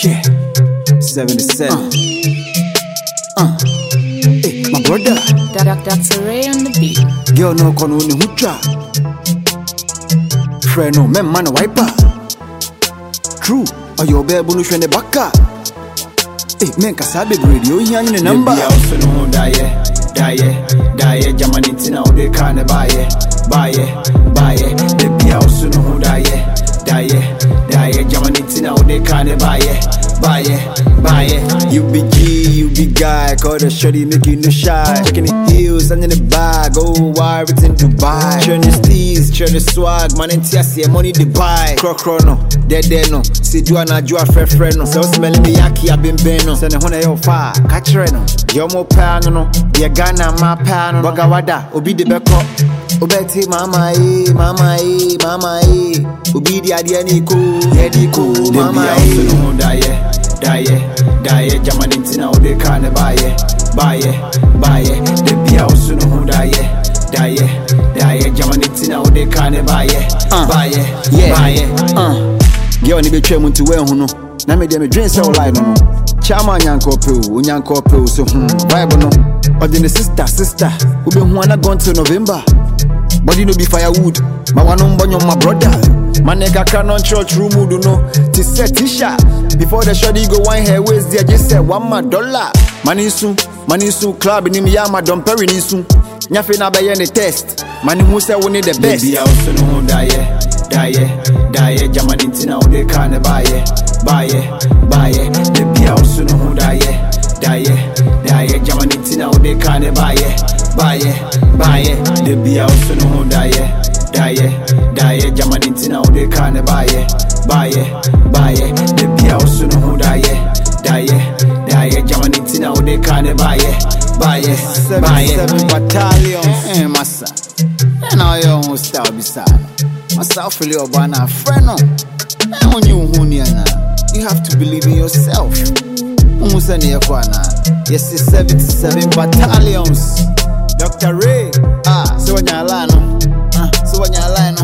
Yeah, 77. Hey, my brother. Dr. Ray on the beat. Girl no kono ni hucha. Friend no men man wiper. True, ayo bebu no shwene baka. Hey, men kasabe radio yan ni number. Baby also no die, Germany tina o de can buy it. Baby also no die, Germany tina o de can buy it. You be G, you be guy. Call the shorty, make you no shy. Checking the heels, and in the bag. Oh, why everything Dubai? Churn the steez, churn the swag. Man, and TSC, money to buy. Crono, dead no. See, Juana, Jua, no. So smelling me yaki, I been beno. Send a honey, yo, fire. Catch no. Yo, mo pan, no. Ya Ghana, my pan, Bagawada, Obi de Beko. Obeti, mama, Obi the idea, Nico, mama, die, Germany tina o de can buy it. Baby also no die, Germany tina o de can buy it. Girl ni be twem nti we hu no. Na me de me dwen se o lie no. Chama nyanko pe so vibe no. Odin sister, we be hu ana gone till November. Body no be firewood. My one on my brother. My nigga can on church room do no. To set Tisha. Before the shawty go wine her waist, there just said $1. Money soon, club in him yama don't perry ni soon. Nyafe na be any test. Money who say we need the best. Baby also no die, Germany tina o de can buy it. Baby also no die, Germany tina o de can buy it. Baby also no die, Germany tina o de can buy it. Baby also no die, Germany tina o de can buy it. 77 battalions. Massa. And now you own style beside. Myself feel your banana friend no. And when you you have to believe in yourself. Umusani yakwana. Yes, it's 77 battalions. Dr. Ray. So when you're alone.